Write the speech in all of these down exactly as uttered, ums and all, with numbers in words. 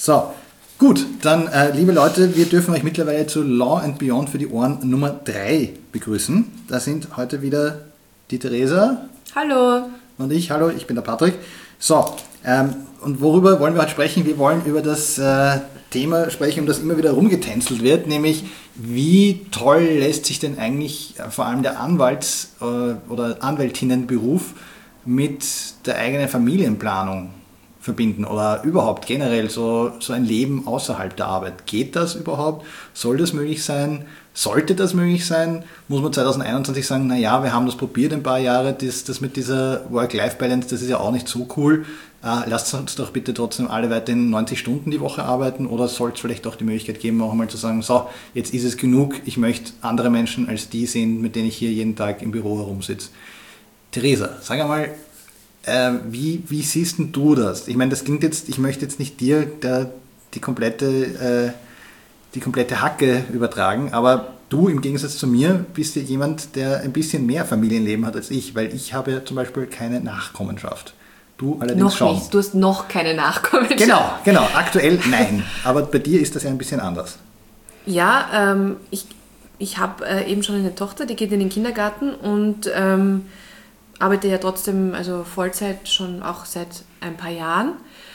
So, gut, dann äh, liebe Leute, wir dürfen euch mittlerweile zu Law and Beyond für die Ohren Nummer drei begrüßen. Da sind heute wieder die Theresa. Hallo. Und ich, hallo, ich bin der Patrick. So, ähm, und worüber wollen wir heute sprechen? Wir wollen über das äh, Thema sprechen, um das immer wieder rumgetänzelt wird, nämlich wie toll lässt sich denn eigentlich äh, vor allem der Anwalts- äh, oder Anwältinnenberuf mit der eigenen Familienplanung verbinden oder überhaupt generell so, so ein Leben außerhalb der Arbeit. Geht das überhaupt? Soll das möglich sein? Sollte das möglich sein? Muss man zwanzig einundzwanzig sagen, naja, wir haben das probiert ein paar Jahre, das, das mit dieser Work-Life-Balance, das ist ja auch nicht so cool. Äh, lasst uns doch bitte trotzdem alle weiterhin neunzig Stunden die Woche arbeiten, oder soll es vielleicht auch die Möglichkeit geben, auch einmal zu sagen, so, jetzt ist es genug, ich möchte andere Menschen als die sehen, mit denen ich hier jeden Tag im Büro herumsitze. Theresa, sag einmal, äh, wie, wie siehst denn du das? Ich meine, das klingt jetzt, ich möchte jetzt nicht dir der, die komplette... Äh, die komplette Hacke übertragen, aber du im Gegensatz zu mir bist ja jemand, der ein bisschen mehr Familienleben hat als ich, weil ich habe ja zum Beispiel keine Nachkommenschaft. Du allerdings noch schon. Nicht. Du hast noch keine Nachkommenschaft. Genau, genau. Aktuell nein. Aber bei dir ist das ja ein bisschen anders. Ja, ähm, ich, ich habe äh, eben schon eine Tochter, die geht in den Kindergarten und ähm, arbeite ja trotzdem also Vollzeit schon auch seit ein paar Jahren.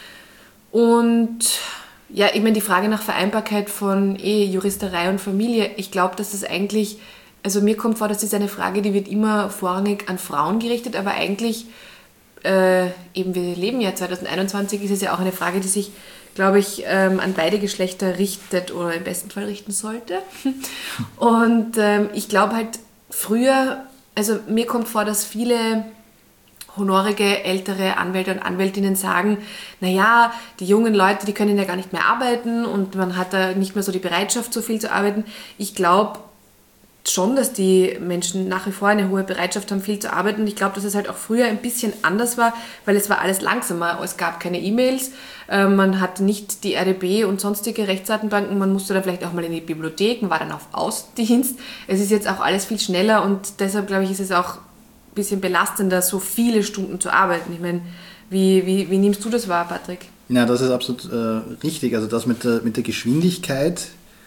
Und ja, ich meine, die Frage nach Vereinbarkeit von Ehe, Juristerei und Familie, ich glaube, dass das eigentlich, also mir kommt vor, das ist eine Frage, die wird immer vorrangig an Frauen gerichtet, aber eigentlich, äh, eben wir leben ja zwanzig einundzwanzig, ist es ja auch eine Frage, die sich, glaube ich, ähm, an beide Geschlechter richtet oder im besten Fall richten sollte. Und ähm, ich glaube halt früher, also mir kommt vor, dass viele honorige, ältere Anwälte und Anwältinnen sagen, naja, die jungen Leute, die können ja gar nicht mehr arbeiten und man hat da nicht mehr so die Bereitschaft, so viel zu arbeiten. Ich glaube schon, dass die Menschen nach wie vor eine hohe Bereitschaft haben, viel zu arbeiten. Und ich glaube, dass es halt auch früher ein bisschen anders war, weil es war alles langsamer. Es gab keine E-Mails, äh, man hatte nicht die R D B und sonstige Rechtsdatenbanken, man musste dann vielleicht auch mal in die Bibliothek, man war dann auf Ausdienst. Es ist jetzt auch alles viel schneller und deshalb, glaube ich, ist es auch bisschen belastender, so viele Stunden zu arbeiten. Ich meine, wie, wie, wie nimmst du das wahr, Patrick? Ja, das ist absolut äh, richtig. Also das mit der, mit der Geschwindigkeit,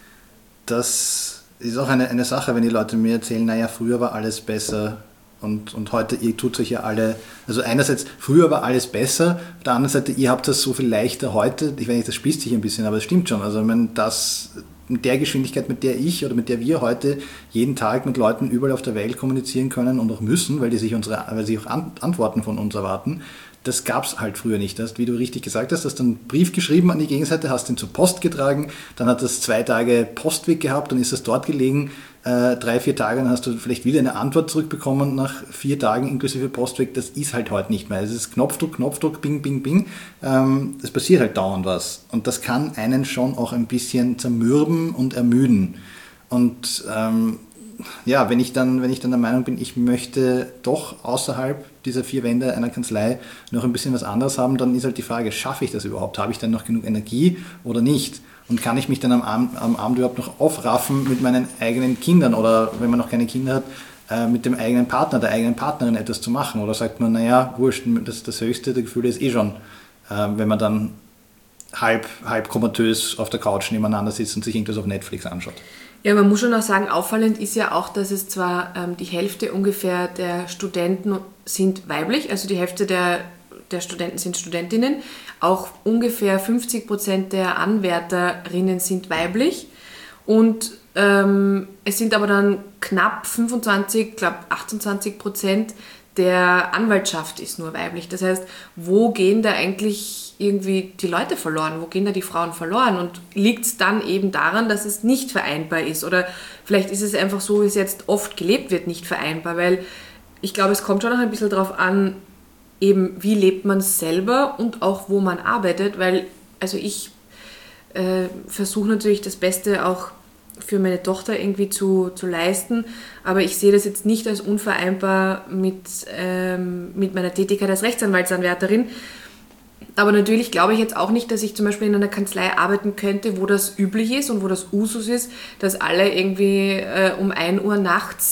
das ist auch eine, eine Sache, wenn die Leute mir erzählen, naja, früher war alles besser und, und heute, ihr tut euch ja alle, also einerseits, früher war alles besser, auf der anderen Seite, ihr habt das so viel leichter heute. Ich weiß nicht, das spießt sich ein bisschen, aber es stimmt schon. Also ich meine, das... mit der Geschwindigkeit, mit der ich oder mit der wir heute jeden Tag mit Leuten überall auf der Welt kommunizieren können und auch müssen, weil die sich unsere, weil sie auch Antworten von uns erwarten, das gab es halt früher nicht. Das, wie du richtig gesagt hast, hast du einen Brief geschrieben an die Gegenseite, hast ihn zur Post getragen, dann hat das zwei Tage Postweg gehabt, dann ist das dort gelegen, äh, drei, vier Tage, dann hast du vielleicht wieder eine Antwort zurückbekommen nach vier Tagen inklusive Postweg. Das ist halt heute nicht mehr. Es ist Knopfdruck, Knopfdruck, bing, bing, bing. Ähm, es passiert halt dauernd was. Und das kann einen schon auch ein bisschen zermürben und ermüden. Und ähm, ja, wenn ich dann, wenn ich dann der Meinung bin, ich möchte doch außerhalb dieser vier Wände einer Kanzlei noch ein bisschen was anderes haben, dann ist halt die Frage, schaffe ich das überhaupt? Habe ich dann noch genug Energie oder nicht? Und kann ich mich dann am Abend, am Abend überhaupt noch aufraffen mit meinen eigenen Kindern oder, wenn man noch keine Kinder hat, äh, mit dem eigenen Partner, der eigenen Partnerin etwas zu machen? Oder sagt man, naja, wurscht, das, das höchste der Gefühle ist eh schon, äh, wenn man dann halb, halb komatös auf der Couch nebeneinander sitzt und sich irgendwas auf Netflix anschaut. Ja, man muss schon auch sagen, auffallend ist ja auch, dass es zwar ähm, die Hälfte ungefähr der Studenten sind weiblich, also die Hälfte der, der Studenten sind Studentinnen, auch ungefähr fünfzig Prozent der Anwärterinnen sind weiblich und ähm, es sind aber dann knapp fünfundzwanzig, ich glaube achtundzwanzig Prozent der Anwaltschaft ist nur weiblich. Das heißt, wo gehen da eigentlich irgendwie die Leute verloren? Wo gehen da die Frauen verloren? Und liegt es dann eben daran, dass es nicht vereinbar ist? Oder vielleicht ist es einfach so, wie es jetzt oft gelebt wird, nicht vereinbar? Weil ich glaube, es kommt schon noch ein bisschen darauf an, eben wie lebt man selber und auch wo man arbeitet. Weil, also ich äh, versuche natürlich das Beste auch für meine Tochter irgendwie zu, zu leisten, aber ich sehe das jetzt nicht als unvereinbar mit, ähm, mit meiner Tätigkeit als Rechtsanwaltsanwärterin. Aber natürlich glaube ich jetzt auch nicht, dass ich zum Beispiel in einer Kanzlei arbeiten könnte, wo das üblich ist und wo das Usus ist, dass alle irgendwie äh, um ein Uhr nachts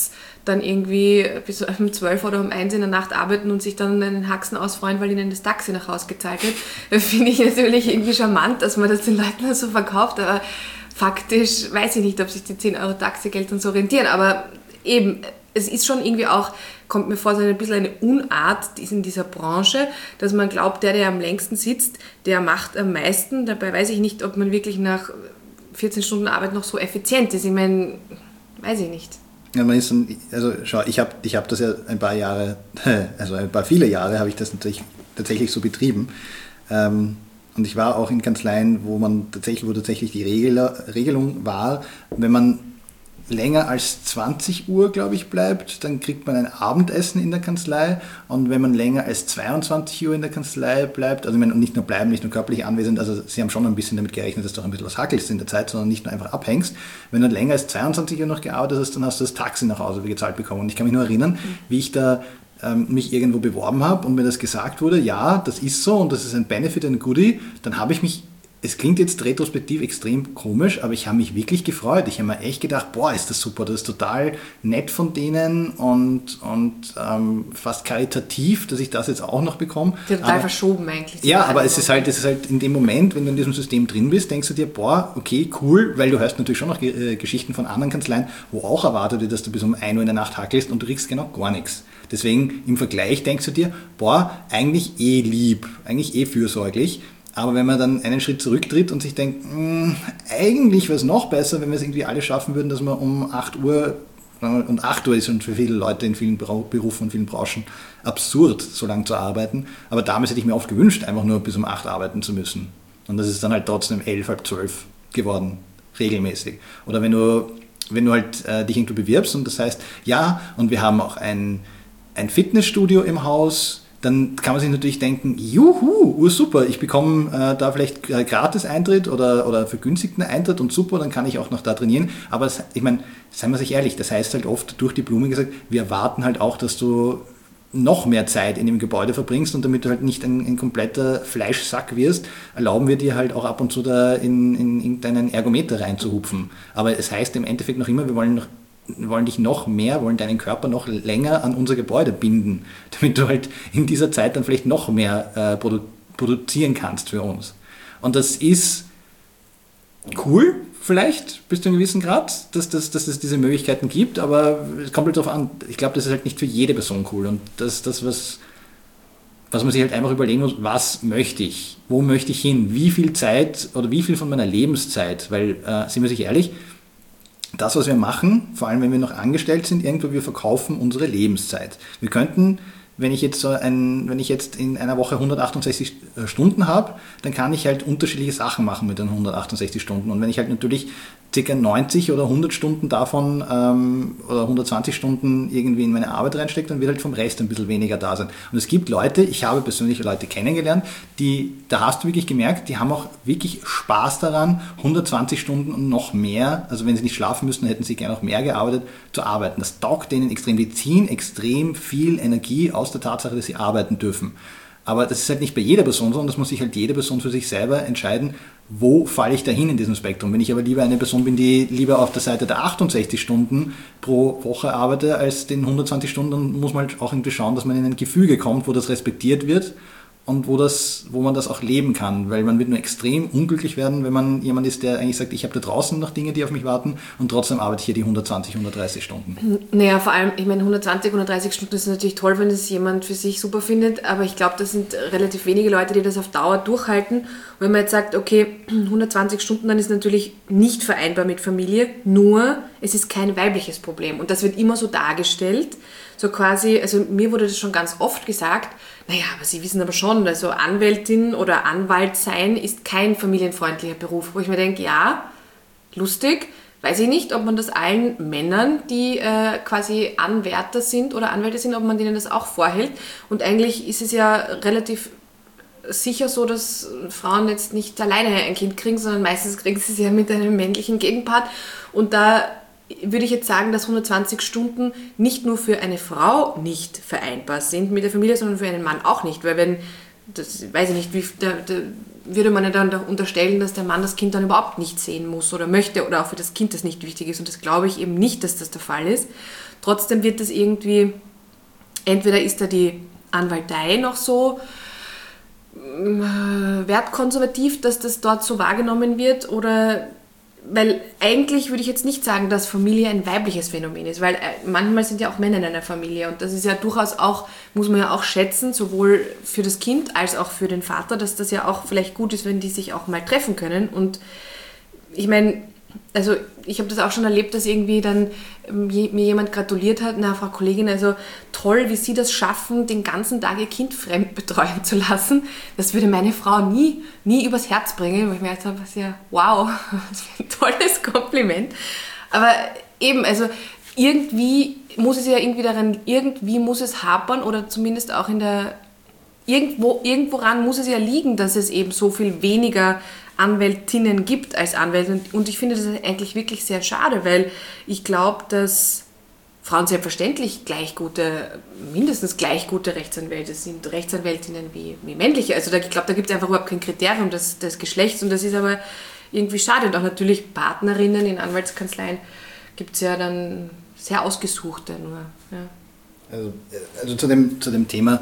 dann irgendwie bis um zwölf oder um eins in der Nacht arbeiten und sich dann einen Haxen ausfreuen, weil ihnen das Taxi nach Hause gezahlt wird. Finde ich natürlich irgendwie charmant, dass man das den Leuten so verkauft, aber faktisch weiß ich nicht, ob sich die zehn Euro Taxigeld dann so rentieren, aber eben, es ist schon irgendwie auch, kommt mir vor, so ein bisschen eine Unart in dieser Branche, dass man glaubt, der, der am längsten sitzt, der macht am meisten. Dabei weiß ich nicht, ob man wirklich nach vierzehn Stunden Arbeit noch so effizient ist. Ich meine, weiß ich nicht. Ja, man ist dann, also schau, ich habe ich hab das ja ein paar Jahre, also ein paar viele Jahre habe ich das natürlich tatsächlich so betrieben. Ähm, und ich war auch in Kanzleien, wo man tatsächlich, wo tatsächlich die Regel, Regelung war, wenn man länger als zwanzig Uhr, glaube ich, bleibt, dann kriegt man ein Abendessen in der Kanzlei, und wenn man länger als zweiundzwanzig Uhr in der Kanzlei bleibt, also ich meine, nicht nur bleiben, nicht nur körperlich anwesend, also sie haben schon ein bisschen damit gerechnet, dass du auch ein bisschen was hackelst in der Zeit, sondern nicht nur einfach abhängst. Wenn du länger als zweiundzwanzig Uhr noch gearbeitet hast, dann hast du das Taxi nach Hause gezahlt bekommen. Und ich kann mich nur erinnern, wie ich da ähm, mich irgendwo beworben habe und mir das gesagt wurde, ja, das ist so und das ist ein Benefit, ein Goodie, dann habe ich mich, es klingt jetzt retrospektiv extrem komisch, aber ich habe mich wirklich gefreut. Ich habe mir echt gedacht, boah, ist das super, das ist total nett von denen und, und ähm, fast karitativ, dass ich das jetzt auch noch bekomme. Ja, total aber, verschoben eigentlich. Ja, aber es ist, halt, es ist halt in dem Moment, wenn du in diesem System drin bist, denkst du dir, boah, okay, cool, weil du hörst natürlich schon noch äh, Geschichten von anderen Kanzleien, wo auch erwartet wird, dass du bis um ein Uhr in der Nacht hackelst und du kriegst genau gar nichts. Deswegen im Vergleich denkst du dir, boah, eigentlich eh lieb, eigentlich eh fürsorglich. Aber wenn man dann einen Schritt zurücktritt und sich denkt, mh, eigentlich wäre es noch besser, wenn wir es irgendwie alle schaffen würden, dass wir um acht Uhr, und acht Uhr ist schon für viele Leute in vielen Berufen und vielen Branchen absurd, so lange zu arbeiten. Aber damals hätte ich mir oft gewünscht, einfach nur bis um acht arbeiten zu müssen. Und das ist dann halt trotzdem elf, halb zwölf geworden, regelmäßig. Oder wenn du, wenn du halt äh, dich irgendwo bewirbst und das heißt, ja, und wir haben auch ein, ein Fitnessstudio im Haus, dann kann man sich natürlich denken, juhu, ursuper, ich bekomme äh, da vielleicht äh, gratis Eintritt oder, oder vergünstigten Eintritt und super, dann kann ich auch noch da trainieren. Aber das, ich meine, seien wir sich ehrlich, das heißt halt oft durch die Blume gesagt, wir erwarten halt auch, dass du noch mehr Zeit in dem Gebäude verbringst, und damit du halt nicht ein, ein kompletter Fleischsack wirst, erlauben wir dir halt auch ab und zu da in, in, in deinen Ergometer reinzuhupfen. Aber es heißt im Endeffekt noch immer, wir wollen noch wollen dich noch mehr, wollen deinen Körper noch länger an unser Gebäude binden, damit du halt in dieser Zeit dann vielleicht noch mehr äh, produ- produzieren kannst für uns. Und das ist cool, vielleicht bis zu einem gewissen Grad, dass, dass, dass es diese Möglichkeiten gibt, aber es kommt halt darauf an, ich glaube, das ist halt nicht für jede Person cool, und das ist das, was, was man sich halt einfach überlegen muss, was möchte ich, wo möchte ich hin, wie viel Zeit oder wie viel von meiner Lebenszeit, weil, äh, sind wir sich ehrlich, das, was wir machen, vor allem wenn wir noch angestellt sind, irgendwo, wir verkaufen unsere Lebenszeit. Wir könnten, wenn ich jetzt so ein, wenn ich jetzt in einer Woche hundertachtundsechzig Stunden habe, dann kann ich halt unterschiedliche Sachen machen mit den hundertachtundsechzig Stunden. Und wenn ich halt natürlich ca. neunzig oder hundert Stunden davon ähm, oder hundertzwanzig Stunden irgendwie in meine Arbeit reinstecke, dann wird halt vom Rest ein bisschen weniger da sein. Und es gibt Leute, ich habe persönlich Leute kennengelernt, die, da hast du wirklich gemerkt, die haben auch wirklich Spaß daran, hundertzwanzig Stunden und noch mehr, also wenn sie nicht schlafen müssen, hätten sie gerne auch mehr gearbeitet, zu arbeiten. Das taugt denen extrem, die ziehen extrem viel Energie aus der Tatsache, dass sie arbeiten dürfen. Aber das ist halt nicht bei jeder Person so, und das muss sich halt jede Person für sich selber entscheiden, wo falle ich da hin in diesem Spektrum. Wenn ich aber lieber eine Person bin, die lieber auf der Seite der achtundsechzig Stunden pro Woche arbeite, als den hundertzwanzig Stunden, dann muss man halt auch irgendwie schauen, dass man in ein Gefüge kommt, wo das respektiert wird und wo, das, wo man das auch leben kann, weil man wird nur extrem unglücklich werden, wenn man jemand ist, der eigentlich sagt, ich habe da draußen noch Dinge, die auf mich warten, und trotzdem arbeite ich hier die hundertzwanzig, hundertdreißig Stunden. Naja, vor allem, ich meine, hundertzwanzig, hundertdreißig Stunden ist natürlich toll, wenn das jemand für sich super findet, aber ich glaube, das sind relativ wenige Leute, die das auf Dauer durchhalten. Und wenn man jetzt sagt, okay, hundertzwanzig Stunden, dann ist natürlich nicht vereinbar mit Familie, nur es ist kein weibliches Problem. Und das wird immer so dargestellt, so quasi, also mir wurde das schon ganz oft gesagt, naja, aber Sie wissen aber schon, also Anwältin oder Anwalt sein ist kein familienfreundlicher Beruf, wo ich mir denke, ja, lustig, weiß ich nicht, ob man das allen Männern, die äh, quasi Anwärter sind oder Anwälte sind, ob man denen das auch vorhält. Und eigentlich ist es ja relativ sicher so, dass Frauen jetzt nicht alleine ein Kind kriegen, sondern meistens kriegen sie es ja mit einem männlichen Gegenpart. Und da würde ich jetzt sagen, dass hundertzwanzig Stunden nicht nur für eine Frau nicht vereinbar sind mit der Familie, sondern für einen Mann auch nicht. Weil wenn, das weiß ich nicht, wie, da, da würde man ja dann unterstellen, dass der Mann das Kind dann überhaupt nicht sehen muss oder möchte oder auch für das Kind das nicht wichtig ist. Und das glaube ich eben nicht, dass das der Fall ist. trotzdem wird das irgendwie, entweder ist da die Anwaltei noch so äh, wertkonservativ, dass das dort so wahrgenommen wird, oder, weil eigentlich würde ich jetzt nicht sagen, dass Familie ein weibliches Phänomen ist, weil äh, manchmal sind ja auch Männer in einer Familie und das ist ja durchaus auch, muss man ja auch schätzen, sowohl für das Kind als auch für den Vater, dass das ja auch vielleicht gut ist, wenn die sich auch mal treffen können. Und ich meine, also ich habe das auch schon erlebt, dass irgendwie dann mir jemand gratuliert hat, na Frau Kollegin, also toll, wie Sie das schaffen, den ganzen Tag Ihr Kind fremd betreuen zu lassen. Das würde meine Frau nie, nie übers Herz bringen, wo ich mir gedacht habe, ja, wow, was für ein tolles Kompliment. Aber eben, also irgendwie muss es ja irgendwie daran, irgendwie muss es hapern oder zumindest auch in der, irgendwo, irgendworan muss es ja liegen, dass es eben so viel weniger Anwältinnen gibt als Anwälte. Und ich finde das eigentlich wirklich sehr schade, weil ich glaube, dass Frauen selbstverständlich gleich gute, mindestens gleich gute Rechtsanwälte sind, Rechtsanwältinnen wie, wie männliche. Also da, ich glaube, da gibt es einfach überhaupt kein Kriterium des, des Geschlechts und das ist aber irgendwie schade. Und auch natürlich Partnerinnen in Anwaltskanzleien gibt es ja dann sehr ausgesuchte nur. Ja. Also, also zu, dem, zu dem Thema,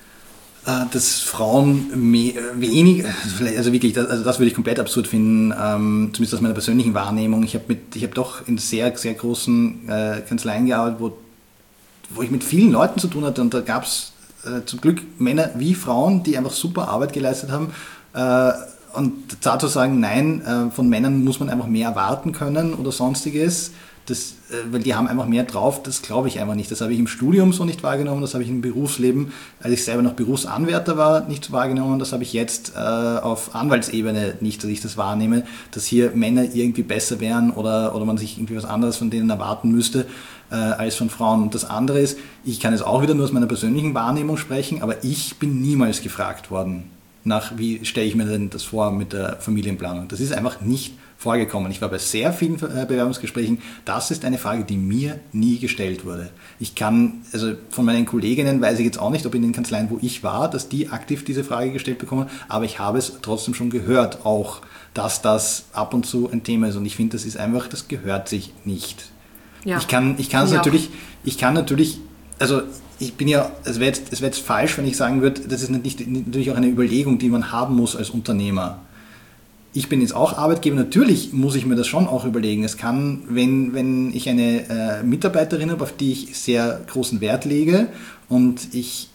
dass Frauen mehr, wenig, also wirklich, das, also das würde ich komplett absurd finden, ähm, zumindest aus meiner persönlichen Wahrnehmung. Ich habe mit, ich habe doch in sehr, sehr großen äh, Kanzleien gearbeitet, wo, wo ich mit vielen Leuten zu tun hatte und da gab es äh, zum Glück Männer wie Frauen, die einfach super Arbeit geleistet haben. Äh, und da zu sagen, nein, äh, von Männern muss man einfach mehr erwarten können oder sonstiges, das, weil die haben einfach mehr drauf, das glaube ich einfach nicht. Das habe ich im Studium so nicht wahrgenommen, das habe ich im Berufsleben, als ich selber noch Berufsanwärter war, nicht so wahrgenommen. Das habe ich jetzt äh, auf Anwaltsebene nicht, dass ich das wahrnehme, dass hier Männer irgendwie besser wären oder, oder man sich irgendwie was anderes von denen erwarten müsste äh, als von Frauen. Und das andere ist, ich kann jetzt auch wieder nur aus meiner persönlichen Wahrnehmung sprechen, aber ich bin niemals gefragt worden, nach wie stelle ich mir denn das vor mit der Familienplanung. Das ist einfach nicht vorgekommen. Ich war bei sehr vielen Bewerbungsgesprächen. Das ist eine Frage, die mir nie gestellt wurde. Ich kann, also von meinen Kolleginnen weiß ich jetzt auch nicht, ob in den Kanzleien, wo ich war, dass die aktiv diese Frage gestellt bekommen, aber ich habe es trotzdem schon gehört, auch, dass das ab und zu ein Thema ist. Und ich finde, das ist einfach, das gehört sich nicht. Ja. Ich kann, ich kann es natürlich, ich kann natürlich, also ich bin ja, es wäre jetzt, es wäre jetzt falsch, wenn ich sagen würde, das ist nicht, natürlich auch eine Überlegung, die man haben muss als Unternehmer. Ich bin jetzt auch Arbeitgeber, natürlich muss ich mir das schon auch überlegen. Es kann, wenn, wenn ich eine äh, Mitarbeiterin habe, auf die ich sehr großen Wert lege und ich,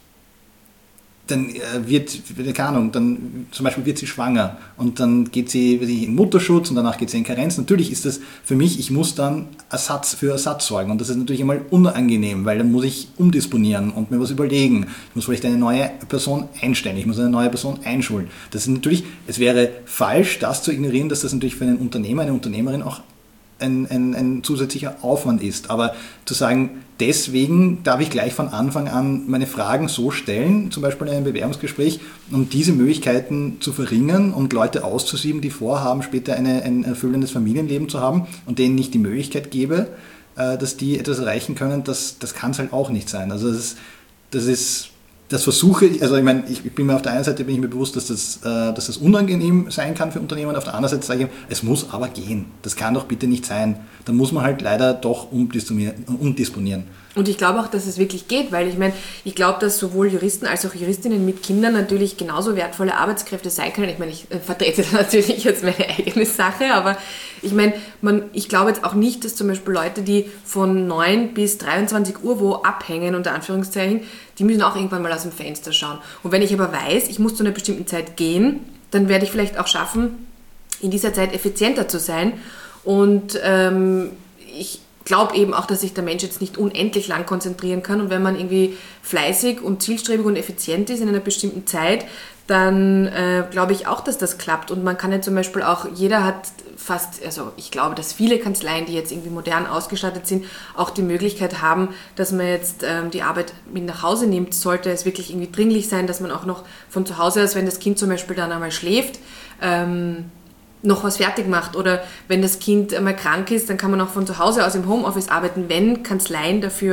dann äh, wird, keine Ahnung, dann zum Beispiel wird sie schwanger und dann geht sie weiß ich, in Mutterschutz und danach geht sie in Karenz. Natürlich ist das für mich, ich muss dann Ersatz für Ersatz sorgen und das ist natürlich einmal unangenehm, weil dann muss ich umdisponieren und mir was überlegen. Ich muss vielleicht eine neue Person einstellen, ich muss eine neue Person einschulen. Das ist natürlich, es wäre falsch, das zu ignorieren, dass das natürlich für einen Unternehmer, eine Unternehmerin auch ein, ein, ein zusätzlicher Aufwand ist. Aber zu sagen, deswegen darf ich gleich von Anfang an meine Fragen so stellen, zum Beispiel in einem Bewerbungsgespräch, um diese Möglichkeiten zu verringern und Leute auszusieben, die vorhaben, später eine, ein erfüllendes Familienleben zu haben und denen nicht die Möglichkeit gebe, dass die etwas erreichen können, das, das kann es halt auch nicht sein. Also das ist, das ist Das versuche ich, also ich meine, ich bin mir auf der einen Seite bin ich mir bewusst, dass das, äh, dass das unangenehm sein kann für Unternehmen, auf der anderen Seite sage ich, es muss aber gehen. Das kann doch bitte nicht sein. Da muss man halt leider doch umdisponieren. umdisponieren. Und ich glaube auch, dass es wirklich geht, weil ich meine, ich glaube, dass sowohl Juristen als auch Juristinnen mit Kindern natürlich genauso wertvolle Arbeitskräfte sein können. Ich meine, ich vertrete natürlich jetzt meine eigene Sache, aber ich meine, man, ich glaube jetzt auch nicht, dass zum Beispiel Leute, die von neun bis dreiundzwanzig Uhr wo abhängen, unter Anführungszeichen, die müssen auch irgendwann mal aus dem Fenster schauen. Und wenn ich aber weiß, ich muss zu einer bestimmten Zeit gehen, dann werde ich vielleicht auch schaffen, in dieser Zeit effizienter zu sein. Und ähm, ich glaube eben auch, dass sich der Mensch jetzt nicht unendlich lang konzentrieren kann. Und wenn man irgendwie fleißig und zielstrebig und effizient ist in einer bestimmten Zeit, dann äh, glaube ich auch, dass das klappt. Und man kann ja zum Beispiel auch, jeder hat fast, also ich glaube, dass viele Kanzleien, die jetzt irgendwie modern ausgestattet sind, auch die Möglichkeit haben, dass man jetzt ähm, die Arbeit mit nach Hause nimmt. Sollte es wirklich irgendwie dringlich sein, dass man auch noch von zu Hause aus, wenn das Kind zum Beispiel dann einmal schläft, ähm, noch was fertig macht. Oder wenn das Kind einmal krank ist, dann kann man auch von zu Hause aus im Homeoffice arbeiten, wenn Kanzleien dafür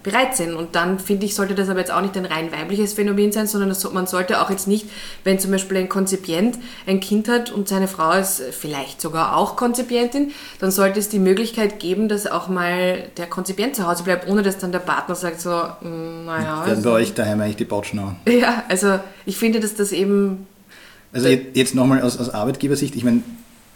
bereit sind. Und dann, finde ich, sollte das aber jetzt auch nicht ein rein weibliches Phänomen sein, sondern das, man sollte auch jetzt nicht, wenn zum Beispiel ein Konzipient ein Kind hat und seine Frau ist vielleicht sogar auch Konzipientin, dann sollte es die Möglichkeit geben, dass auch mal der Konzipient zu Hause bleibt, ohne dass dann der Partner sagt so, naja. Werden also, bei euch daheim eigentlich die Bautschen auch? Ja, also ich finde, dass das eben... Also jetzt nochmal aus, aus Arbeitgebersicht, ich meine,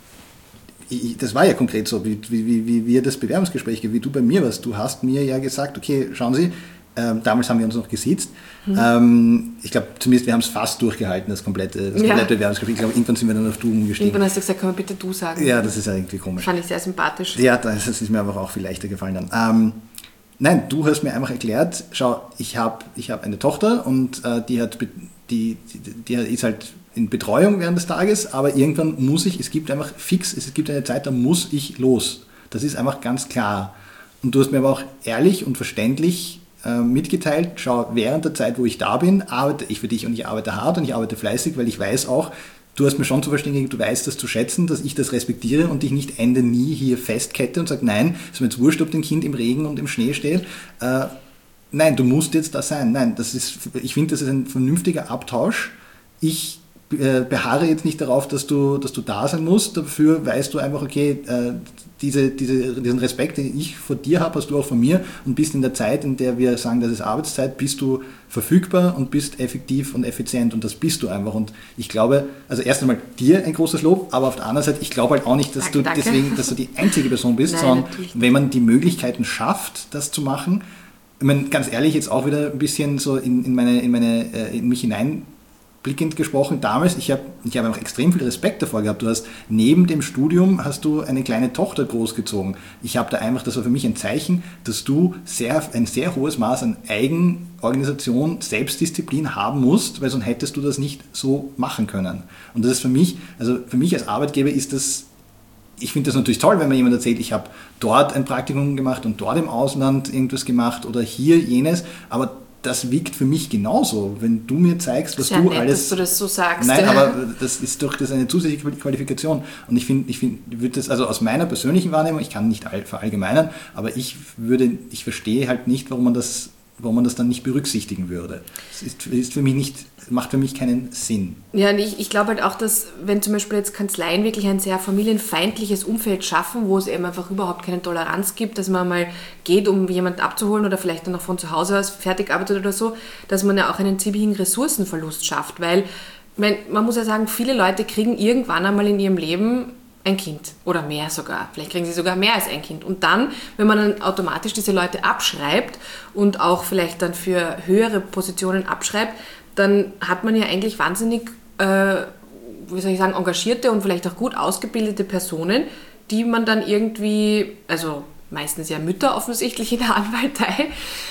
Ich, das war ja konkret so, wie, wie, wie wir das Bewerbungsgespräch, wie du bei mir warst. Du hast mir ja gesagt, okay, schauen Sie, ähm, damals haben wir uns noch gesitzt. Mhm. Ähm, ich glaube, zumindest wir haben es fast durchgehalten, das komplette, das komplette ja. Bewerbungsgespräch. Ich glaube, irgendwann sind wir dann auf du umgestiegen. Irgendwann hast du gesagt, kann man bitte du sagen? Ja, das ist ja irgendwie komisch. Fand ich sehr sympathisch. Ja, das ist mir einfach auch viel leichter gefallen dann. Ähm, nein, du hast mir einfach erklärt, schau, ich habe ich hab eine Tochter und äh, die, hat, die, die, die ist halt in Betreuung während des Tages, aber irgendwann muss ich, es gibt einfach fix, es gibt eine Zeit, da muss ich los. Das ist einfach ganz klar. Und du hast mir aber auch ehrlich und verständlich äh, mitgeteilt, schau, während der Zeit, wo ich da bin, arbeite ich für dich und ich arbeite hart und ich arbeite fleißig, weil ich weiß auch, du hast mir schon zu verstehen gegeben, du weißt das zu schätzen, dass ich das respektiere und dich nicht Ende nie hier festkette und sage, nein, ist mir jetzt wurscht, ob dein Kind im Regen und im Schnee steht. Äh, nein, du musst jetzt da sein. Nein, das ist, ich finde, das ist ein vernünftiger Abtausch. Ich beharre jetzt nicht darauf, dass du, dass du da sein musst, dafür weißt du einfach, okay, äh, diese, diese, diesen Respekt, den ich vor dir habe, hast du auch von mir und bist in der Zeit, in der wir sagen, das ist Arbeitszeit, bist du verfügbar und bist effektiv und effizient und das bist du einfach und ich glaube, also erst einmal dir ein großes Lob, aber auf der anderen Seite, ich glaube halt auch nicht, dass danke, du danke. deswegen, dass du die einzige Person bist, Nein, sondern wenn man die Möglichkeiten schafft, das zu machen, ich meine, ganz ehrlich, jetzt auch wieder ein bisschen so in, in, meine, in, meine, in mich hinein blickend gesprochen, damals, ich habe ich hab einfach extrem viel Respekt davor gehabt. Du hast neben dem Studium hast du eine kleine Tochter großgezogen. Ich habe da einfach, das war für mich ein Zeichen, dass du sehr, ein sehr hohes Maß an Eigenorganisation, Selbstdisziplin haben musst, weil sonst hättest du das nicht so machen können. Und das ist für mich, also für mich als Arbeitgeber ist das, ich finde das natürlich toll, wenn mir jemand erzählt, ich habe dort ein Praktikum gemacht und dort im Ausland irgendwas gemacht oder hier jenes, aber das wiegt für mich genauso, wenn du mir zeigst, was Sehr du nett, alles... dass du das so sagst. Nein, aber das ist doch das eine zusätzliche Qualifikation. Und ich finde, ich finde, würde das, also aus meiner persönlichen Wahrnehmung, ich kann nicht verallgemeinern, aber ich würde, ich verstehe halt nicht, warum man das, warum man das dann nicht berücksichtigen würde. Das ist, ist für mich nicht, macht für mich keinen Sinn. Ja, und ich, ich glaube halt auch, dass wenn zum Beispiel jetzt Kanzleien wirklich ein sehr familienfeindliches Umfeld schaffen, wo es eben einfach überhaupt keine Toleranz gibt, dass man mal geht, um jemanden abzuholen oder vielleicht dann noch von zu Hause aus fertig arbeitet oder so, dass man ja auch einen ziemlichen Ressourcenverlust schafft, weil man, man muss ja sagen, viele Leute kriegen irgendwann einmal in ihrem Leben ein Kind oder mehr sogar. Vielleicht kriegen sie sogar mehr als ein Kind. Und dann, wenn man dann automatisch diese Leute abschreibt und auch vielleicht dann für höhere Positionen abschreibt, dann hat man ja eigentlich wahnsinnig, äh, wie soll ich sagen, engagierte und vielleicht auch gut ausgebildete Personen, die man dann irgendwie, also meistens ja Mütter offensichtlich in der Anwaltei,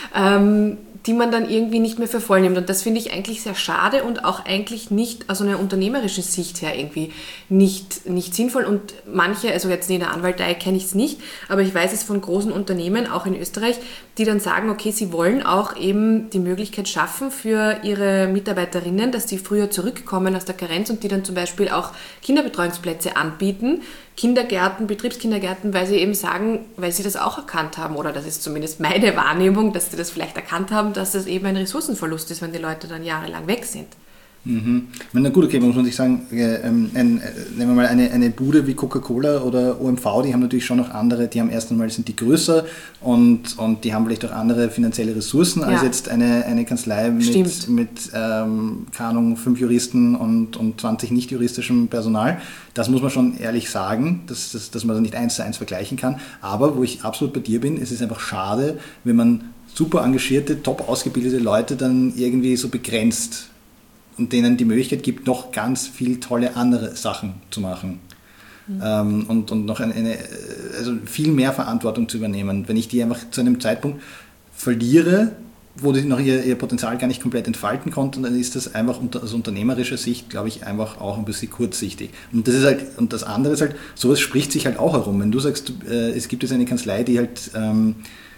ähm, die man dann irgendwie nicht mehr für voll nimmt. Und das finde ich eigentlich sehr schade und auch eigentlich nicht aus einer unternehmerischen Sicht her irgendwie nicht, nicht sinnvoll. Und manche, also jetzt in der Anwaltei kenne ich es nicht, aber ich weiß es von großen Unternehmen, auch in Österreich, die dann sagen, okay, sie wollen auch eben die Möglichkeit schaffen für ihre Mitarbeiterinnen, dass die früher zurückkommen aus der Karenz und die dann zum Beispiel auch Kinderbetreuungsplätze anbieten, Kindergärten, Betriebskindergärten, weil sie eben sagen, weil sie das auch erkannt haben, oder das ist zumindest meine Wahrnehmung, dass sie das vielleicht erkannt haben, dass das eben ein Ressourcenverlust ist, wenn die Leute dann jahrelang weg sind. Mhm. Na gut, okay, muss man sich sagen, äh, ein, äh, nehmen wir mal eine, eine Bude wie Coca-Cola oder O M V, die haben natürlich schon noch andere, die haben erst einmal, sind die größer und, und die haben vielleicht auch andere finanzielle Ressourcen ja. als jetzt eine, eine Kanzlei mit, mit ähm, keine Ahnung, fünf Juristen und, und zwanzig nicht juristischem Personal. Das muss man schon ehrlich sagen, dass, dass, dass man das nicht eins zu eins vergleichen kann. Aber wo ich absolut bei dir bin, es ist einfach schade, wenn man super engagierte, top ausgebildete Leute dann irgendwie so begrenzt und denen die Möglichkeit gibt, noch ganz viel tolle andere Sachen zu machen. Mhm. Ähm, und, und noch eine, eine, also viel mehr Verantwortung zu übernehmen. Wenn ich die einfach zu einem Zeitpunkt verliere, wo die noch ihr, ihr Potenzial gar nicht komplett entfalten konnten, dann ist das einfach unter, aus unternehmerischer Sicht, glaube ich, einfach auch ein bisschen kurzsichtig. Und das ist halt, und das andere ist halt, sowas spricht sich halt auch herum. Wenn du sagst, äh, es gibt jetzt eine Kanzlei, die halt ähm,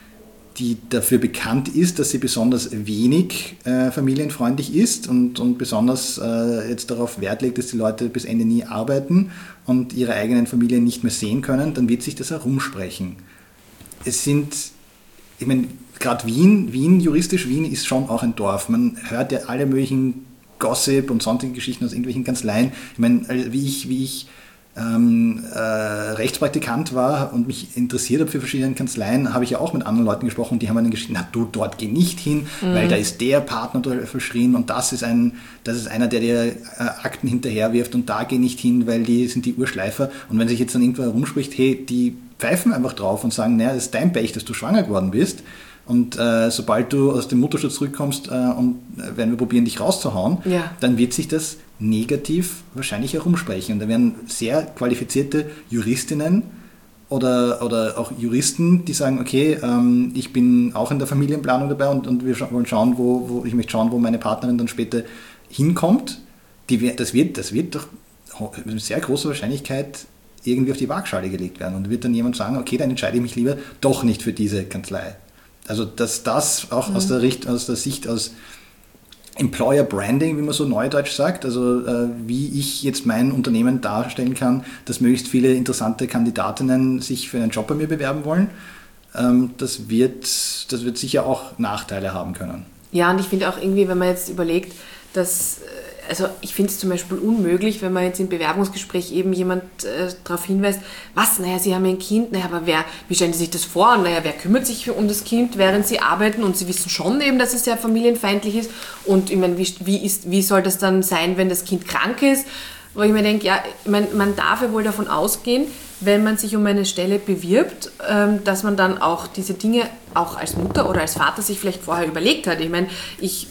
die dafür bekannt ist, dass sie besonders wenig äh, familienfreundlich ist und, und besonders äh, jetzt darauf Wert legt, dass die Leute bis Ende nie arbeiten und ihre eigenen Familien nicht mehr sehen können, dann wird sich das herumsprechen. Es sind ich meine, gerade Wien, Wien, juristisch Wien ist schon auch ein Dorf. Man hört ja alle möglichen Gossip und sonstige Geschichten aus irgendwelchen Kanzleien. Ich meine, wie ich, wie ich ähm, äh, Rechtspraktikant war und mich interessiert habe für verschiedene Kanzleien, habe ich ja auch mit anderen Leuten gesprochen, die haben dann geschrieben, na du, dort geh nicht hin, mhm. weil da ist der Partner verschrien und das ist ein, das ist einer, der dir äh, Akten hinterherwirft und da geh nicht hin, weil die sind die Urschleifer. Und wenn sich jetzt dann irgendwo herumspricht, hey, die pfeifen einfach drauf und sagen, naja, das ist dein Pech, dass du schwanger geworden bist. Und äh, sobald du aus dem Mutterschutz zurückkommst äh, und äh, werden wir probieren, dich rauszuhauen, ja. dann wird sich das negativ wahrscheinlich herumsprechen. Und da werden sehr qualifizierte Juristinnen oder, oder auch Juristen, die sagen, okay, ähm, ich bin auch in der Familienplanung dabei und, und wir scha- wollen schauen, wo, wo ich möchte schauen, wo meine Partnerin dann später hinkommt. Die, das, wird, das wird doch mit sehr großer Wahrscheinlichkeit irgendwie auf die Waagschale gelegt werden. Und da wird dann jemand sagen, okay, dann entscheide ich mich lieber doch nicht für diese Kanzlei. Also dass das auch mhm. aus, der Richt, aus der Sicht aus Employer Branding, wie man so neudeutsch sagt, also äh, wie ich jetzt mein Unternehmen darstellen kann, dass möglichst viele interessante Kandidatinnen sich für einen Job bei mir bewerben wollen, ähm, das wird, das wird sicher auch Nachteile haben können. Ja, und ich finde auch irgendwie, wenn man jetzt überlegt, dass, also ich finde es zum Beispiel unmöglich, wenn man jetzt im Bewerbungsgespräch eben jemand äh, darauf hinweist, was, naja, Sie haben ja ein Kind, naja, aber wer, wie stellen Sie sich das vor? Naja, wer kümmert sich um das Kind, während Sie arbeiten? Und Sie wissen schon eben, dass es sehr familienfeindlich ist. Und ich meine, wie, wie, ist, wie soll das dann sein, wenn das Kind krank ist? Wo ich mir denke, ja, ich mein, man darf ja wohl davon ausgehen, wenn man sich um eine Stelle bewirbt, ähm, dass man dann auch diese Dinge auch als Mutter oder als Vater sich vielleicht vorher überlegt hat. Ich meine, ich...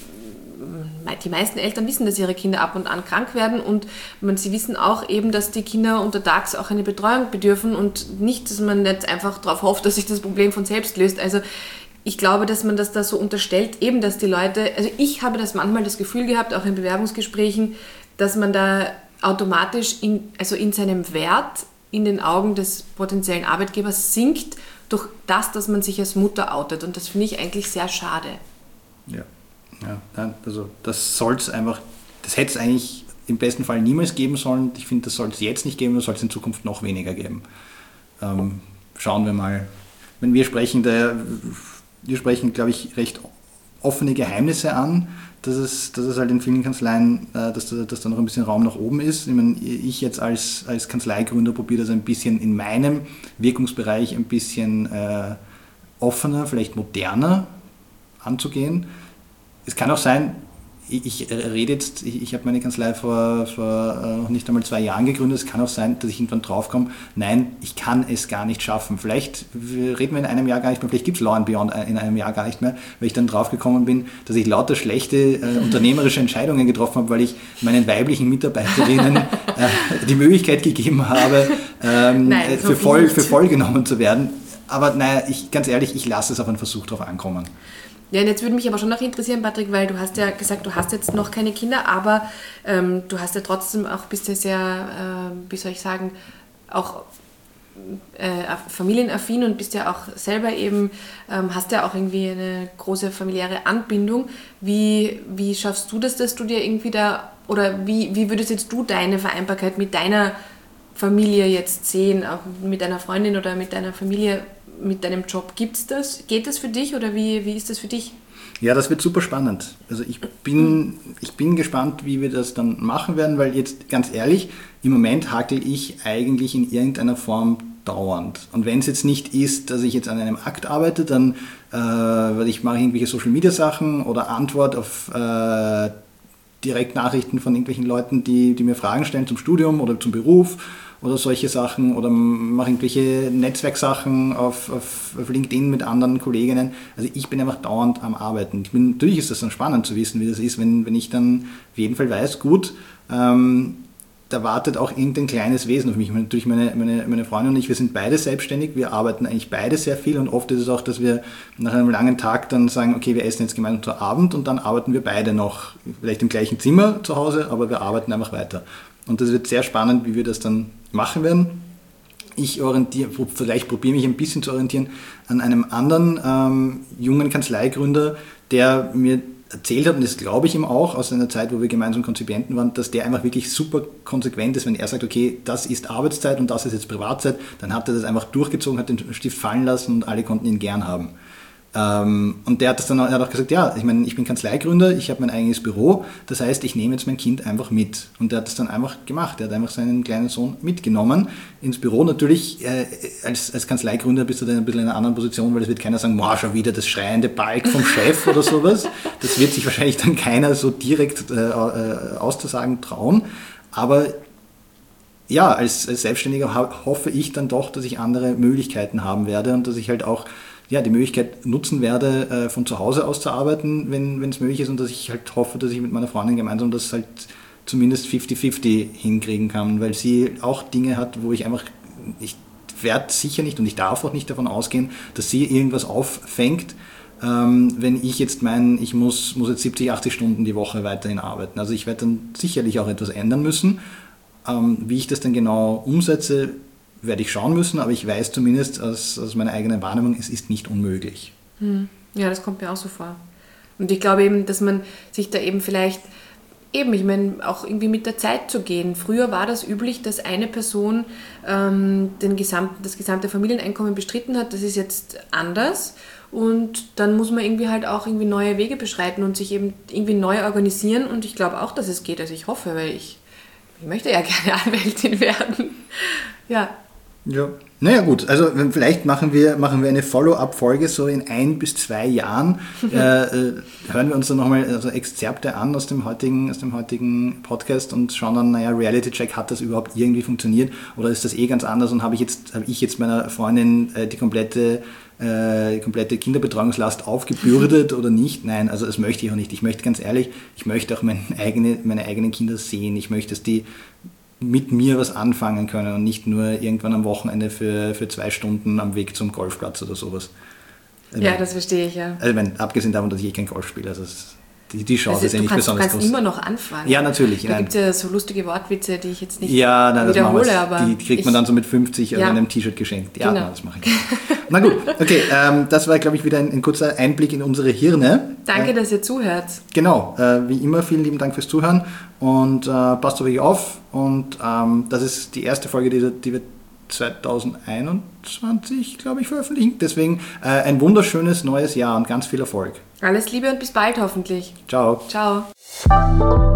Die meisten Eltern wissen, dass ihre Kinder ab und an krank werden und man, sie wissen auch eben, dass die Kinder untertags auch eine Betreuung bedürfen und nicht, dass man jetzt einfach darauf hofft, dass sich das Problem von selbst löst. Also ich glaube, dass man das da so unterstellt, eben, dass die Leute, also ich habe das manchmal das Gefühl gehabt, auch in Bewerbungsgesprächen, dass man da automatisch in, also in seinem Wert in den Augen des potenziellen Arbeitgebers sinkt durch das, dass man sich als Mutter outet und das finde ich eigentlich sehr schade. Ja. Ja, also das soll es einfach, das hätte es eigentlich im besten Fall niemals geben sollen. Ich finde, das soll es jetzt nicht geben, das soll es in Zukunft noch weniger geben. Ähm, schauen wir mal. Wenn wir sprechen, da, wir sprechen, glaube ich, recht offene Geheimnisse an, dass es, dass es halt in vielen Kanzleien, äh, dass, da, dass da noch ein bisschen Raum nach oben ist. Ich meine, ich jetzt als, als Kanzleigründer probiere das ein bisschen in meinem Wirkungsbereich ein bisschen äh, offener, vielleicht moderner anzugehen. Es kann auch sein, ich, ich rede jetzt, ich, ich habe meine Kanzlei vor, vor äh, noch nicht einmal zwei Jahren gegründet, es kann auch sein, dass ich irgendwann draufkomme, nein, ich kann es gar nicht schaffen. Vielleicht reden wir in einem Jahr gar nicht mehr, vielleicht gibt es Law and Beyond in einem Jahr gar nicht mehr, weil ich dann draufgekommen bin, dass ich lauter schlechte äh, unternehmerische Entscheidungen getroffen habe, weil ich meinen weiblichen Mitarbeiterinnen äh, die Möglichkeit gegeben habe, ähm, nein, so für, voll, für voll genommen zu werden. Aber naja, ich, ganz ehrlich, ich lasse es auf einen Versuch drauf ankommen. Ja, und jetzt würde mich aber schon noch interessieren, Patrick, weil du hast ja gesagt, du hast jetzt noch keine Kinder, aber ähm, du hast ja trotzdem auch, bist ja sehr, äh, wie soll ich sagen, auch äh, familienaffin und bist ja auch selber eben, ähm, hast ja auch irgendwie eine große familiäre Anbindung. Wie, wie schaffst du das, dass du dir irgendwie da, oder wie, wie würdest jetzt du deine Vereinbarkeit mit deiner Familie jetzt sehen, auch mit deiner Freundin oder mit deiner Familie, mit deinem Job? Gibt's das? Geht das für dich oder wie, wie ist das für dich? Ja, das wird super spannend. Also ich bin, ich bin gespannt, wie wir das dann machen werden, weil jetzt ganz ehrlich, im Moment hakel ich eigentlich in irgendeiner Form dauernd. Und wenn es jetzt nicht ist, dass ich jetzt an einem Akt arbeite, dann äh, ich mache irgendwelche Social Media Sachen oder Antwort auf äh, Direktnachrichten von irgendwelchen Leuten, die, die mir Fragen stellen zum Studium oder zum Beruf oder solche Sachen oder mache irgendwelche Netzwerksachen auf, auf, auf LinkedIn mit anderen Kolleginnen. Also ich bin einfach dauernd am Arbeiten. Ich bin, natürlich ist das dann spannend zu wissen, wie das ist, wenn, wenn ich dann auf jeden Fall weiß, gut, ähm, da wartet auch irgendein kleines Wesen auf mich. Natürlich meine, meine, meine Freundin und ich, wir sind beide selbstständig, wir arbeiten eigentlich beide sehr viel und oft ist es auch, dass wir nach einem langen Tag dann sagen, okay, wir essen jetzt gemeinsam zu Abend und dann arbeiten wir beide noch, vielleicht im gleichen Zimmer zu Hause, aber wir arbeiten einfach weiter. Und das wird sehr spannend, wie wir das dann machen werden. Ich orientiere, vielleicht probiere mich ein bisschen zu orientieren an einem anderen ähm, jungen Kanzleigründer, der mir erzählt hat, und das glaube ich ihm auch aus einer Zeit, wo wir gemeinsam Konzipienten waren, dass der einfach wirklich super konsequent ist, wenn er sagt, okay, das ist Arbeitszeit und das ist jetzt Privatzeit, dann hat er das einfach durchgezogen, hat den Stift fallen lassen und alle konnten ihn gern haben. Ähm, und der hat, das dann, er hat auch gesagt, ja, ich meine, ich bin Kanzleigründer, ich habe mein eigenes Büro, das heißt, ich nehme jetzt mein Kind einfach mit. Und der hat das dann einfach gemacht, er hat einfach seinen kleinen Sohn mitgenommen ins Büro. Natürlich, äh, als, als Kanzleigründer bist du dann ein bisschen in einer anderen Position, weil es wird keiner sagen, wow, schon wieder das schreiende Balk vom Chef oder sowas. Das wird sich wahrscheinlich dann keiner so direkt äh, äh, auszusagen trauen. Aber ja, als, als Selbstständiger ho- hoffe ich dann doch, dass ich andere Möglichkeiten haben werde und dass ich halt auch ja, die Möglichkeit nutzen werde, äh, von zu Hause aus zu arbeiten, wenn es möglich ist, und dass ich halt hoffe, dass ich mit meiner Freundin gemeinsam das halt zumindest fünfzig fünfzig hinkriegen kann, weil sie auch Dinge hat, wo ich einfach, ich werde sicher nicht und ich darf auch nicht davon ausgehen, dass sie irgendwas auffängt, ähm, wenn ich jetzt meine, ich muss, muss jetzt siebzig, achtzig Stunden die Woche weiterhin arbeiten. Also ich werde dann sicherlich auch etwas ändern müssen. Ähm, wie ich das dann genau umsetze, werde ich schauen müssen, aber ich weiß zumindest aus, aus meiner eigenen Wahrnehmung, es ist nicht unmöglich. Hm. Ja, das kommt mir auch so vor. Und ich glaube eben, dass man sich da eben vielleicht, eben, ich meine, auch irgendwie mit der Zeit zu gehen. Früher war das üblich, dass eine Person ähm, den gesamten, das gesamte Familieneinkommen bestritten hat. Das ist jetzt anders. Und dann muss man irgendwie halt auch irgendwie neue Wege beschreiten und sich eben irgendwie neu organisieren. Und ich glaube auch, dass es geht. Also ich hoffe, weil ich, ich möchte ja gerne Anwältin werden. Ja. Ja, naja gut, also vielleicht machen wir, machen wir eine Follow-up-Folge so in ein bis zwei Jahren. äh, äh, hören wir uns dann nochmal also Exzerpte an aus dem heutigen, aus dem heutigen Podcast und schauen dann, naja, Reality-Check, hat das überhaupt irgendwie funktioniert oder ist das eh ganz anders und habe ich jetzt, habe ich jetzt meiner Freundin äh, die komplette äh, die komplette Kinderbetreuungslast aufgebürdet oder nicht? Nein, also das möchte ich auch nicht. Ich möchte ganz ehrlich, ich möchte auch meine, eigene, meine eigenen Kinder sehen. Ich möchte, dass die mit mir was anfangen können und nicht nur irgendwann am Wochenende für, für zwei Stunden am Weg zum Golfplatz oder sowas. Also ja, das verstehe ich, ja. Also ich meine, abgesehen davon, dass ich eh kein Golf spiele, also es, die, die Chance Also ist ja du nicht kannst, du besonders kannst groß. immer noch anfangen. Ja, natürlich. Da gibt es ja so lustige Wortwitze, die ich jetzt nicht ja, nein, das wiederhole, wir, aber die kriegt man ich, dann so mit fünfzig ja. also in einem T-Shirt geschenkt. Ja, genau. nein, das mache ich. Na gut, okay, ähm, das war, glaube ich, wieder ein, ein kurzer Einblick in unsere Hirne. Danke, äh, dass ihr zuhört. Genau, äh, wie immer, vielen lieben Dank fürs Zuhören und äh, passt auf euch auf. Und ähm, das ist die erste Folge, die, die wir zwanzig einundzwanzig, glaube ich, veröffentlichen. Deswegen äh, ein wunderschönes neues Jahr und ganz viel Erfolg. Alles Liebe und bis bald hoffentlich. Ciao. Ciao.